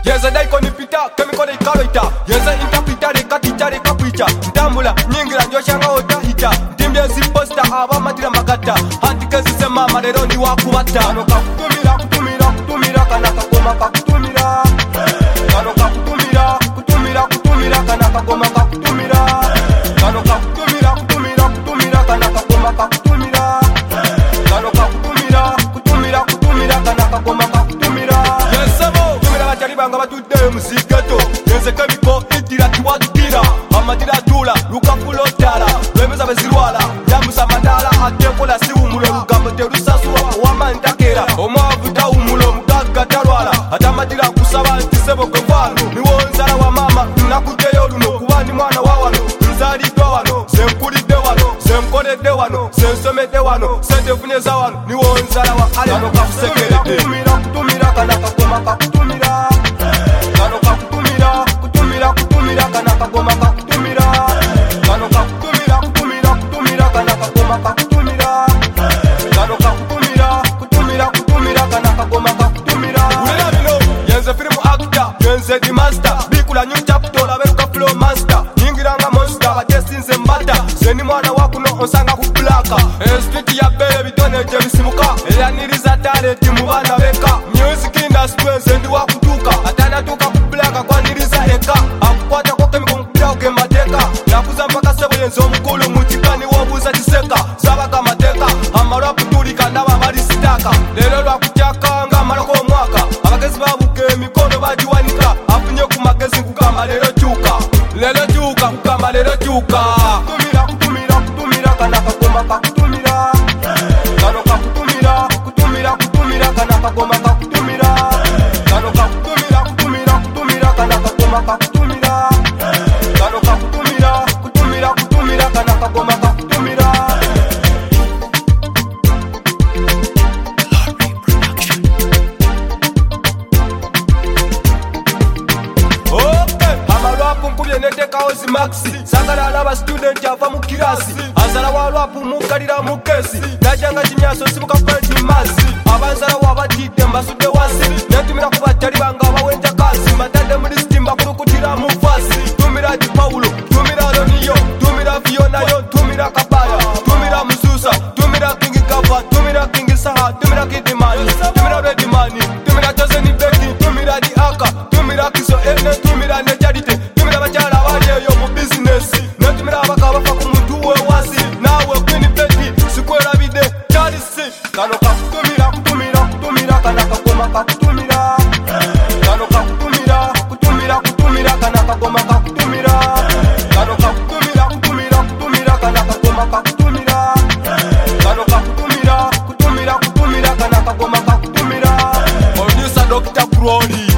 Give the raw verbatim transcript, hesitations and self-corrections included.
Yeze daiko nipita, kemiko de ikaloita. Yeze intapita de katita de kapicha. Ndambula, nyingira njoshanga otahita. Ndimbye ziposta aba matira magata. Hantike zisema marero ndi wakubata. Kano kakutumira, kutumira, kutumira, kana kakoma kakutumira. Kano kakutumira, kutumira, kutumira, kana kakoma kakutumira. Kano kakutumira, kutumira, kutumira, kana kakoma kakutumira. Kano kakutumira, kutumira, kutumira, kana kakoma kakutumira. Yesebo, tumira bachali banga batude muziketo. Yeze kemiko itira tiwadira. Amatira tula, luka kulotara. Lwemeza bezirwala, yamusa mandala. Atekola si umulo, lugambo terusasua. Wamantakera, omwavuta umulo, mugaga tarwala. Atamatira kusaba ntisebo kwevano. Niwo nzala wa mama, nakuteyo luno. Kubani mwana wawano, nzalidwa wano. Senkulide wano, senkolede wano. Sensomede wano, sentefunyeza wano. Niwo nzala wa ale, kano kakusekerede. Kutumira, kutumira, kana kakoma kakutumira. Kano kakutumira, kutumira, kutumira, kana kakoma kakutumira. Kano kakutumira, kutumira, kutumira, kana kakoma kakutumira. Kano kakutumira, kutumira, kutumira, kana kakoma kakutumira. Ulena bino, yenze film actor, yenze di master. Bikula new chapter, laberuka flow master. Nyingiranga monster, batesinze mbata. Zeni mwana wakuno onsanga kuplaka. Street ya bele bitone jebisimuka. Eyaniriza talent mubana beka. Music industry nzendi wakutuka. Atana tuka kuplaka kwa niriza eka. Akukwata kwa kemiko mpira ukemateka. Nakuza mpaka sebo yenzo mkulu muchikani wobuza chiseka. Sabaka mateka, amarapu tulika naba marisitaka. Lelo lwa kuchaka nga maroko mwaka. Abagezi babuke mikono bajiwanika. Afunye kumagezi kukamba lelo chuka. Lelo chuka kukamba lelo chuka. Kutumira, kutumira, kutumira, kana kakoma kakutumira. Kano kakutumira, kutumira, kutumira, kana kakoma kakutumira. Kano kakutumira, kutumira, kutumira, kana kakoma kakutumira. Kano kakutumira, kutumira, kutumira, kana kakoma kakutumira. Okay, amalwapu nkubye netekawo zimaxi. Sagala alaba student ava mu kirasi. Azala walwapu mukalira mu kesi. Najanga kimyaso sibuka kwenti mazi. Abanzala wabatide mbasude wasi. Netumira kubatali banga bawenja kasi. Matande muri stimba kurukutira mu fasi. Tumira di Paulo, tumira Roniyo, tumira Fiona yo, tumira Kabaya, tumira Mususa, tumira King Kava, tumira King Saha, tumira Kidimani, tumira Redimani, tumira Joseni Beki, tumira Di Aka, tumira Kiso Ene, tumira Necharite, tumira Bachala waje yo mu business. Netumira bakaba fakumutu we wasi. Nawe Queen Betty, sikwera bide, Charisi. Kano kakutumira, kutumira, kutumira, kana kakoma kakutumira. Kano kakutumira, kutumira, kutumira, kana kakoma kakutumira. Kano kakutumira, kutumira, kutumira, kana kakoma kakutumira. Kano kakutumira, kutumira, kutumira, kana kakoma kakutumira. Producer Doctor Crowley.